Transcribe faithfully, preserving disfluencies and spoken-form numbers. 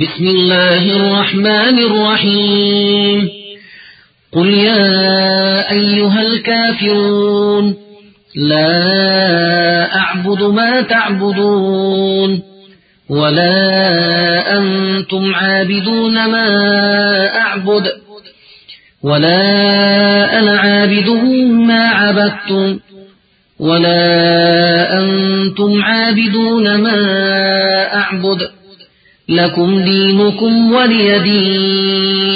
बिस्मिल्लाहिर रहमानिर रहीम। कुल या अय्युहल काफिरून ला अअबुदु मा तअबुदून वला अंतुम आबिदून मा अअबुद वला अना आबिदुम मा अबदतुम वला अंतुम आबिदून मा अअबुद लकुम दीनुकुम वलिय दीन।